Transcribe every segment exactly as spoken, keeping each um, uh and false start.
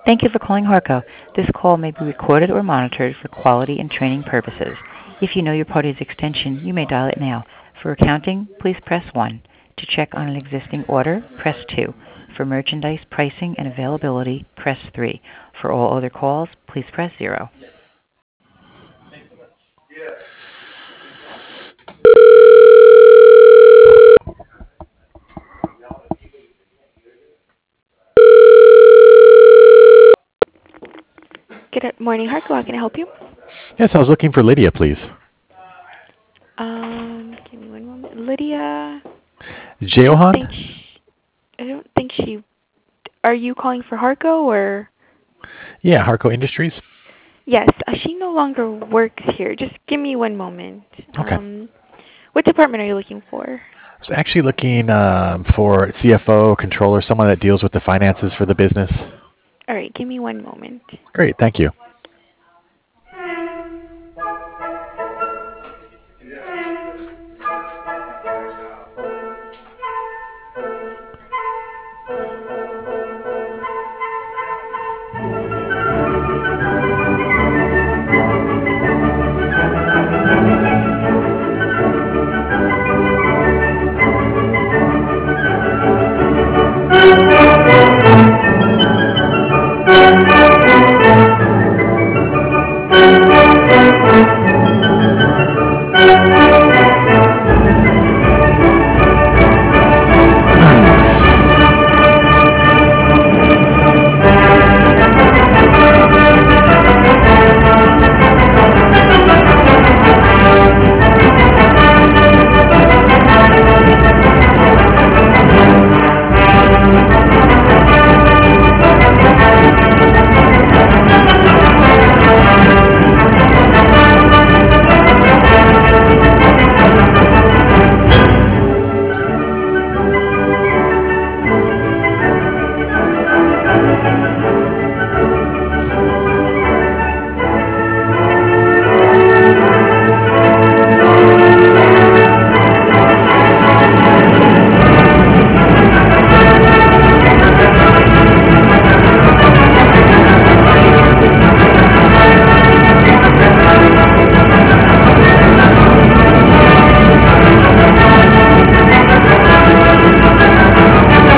Thank you for calling Harco. This call may be recorded or monitored for quality and training purposes. If you know your party's extension, you may dial it now. For accounting, please press one. To check on an existing order, press two. For merchandise pricing and availability, press three. For all other calls, please press zero. Good morning, Harco. How can I help you? Yes, I was looking for Lydia, please. Um, give me one moment. Lydia. I don't Johan? think she, I don't think she. Are you calling for Harco or? Yeah, Harco Industries. Yes, uh, she no longer works here. Just give me one moment. Okay. Um, what department are you looking for? I was actually looking um, for C F O, controller, someone that deals with the finances for the business. All right, give me one moment. Great, thank you.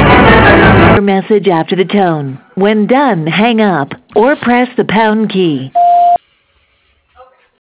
Message after the tone. When done, hang up or press the pound key.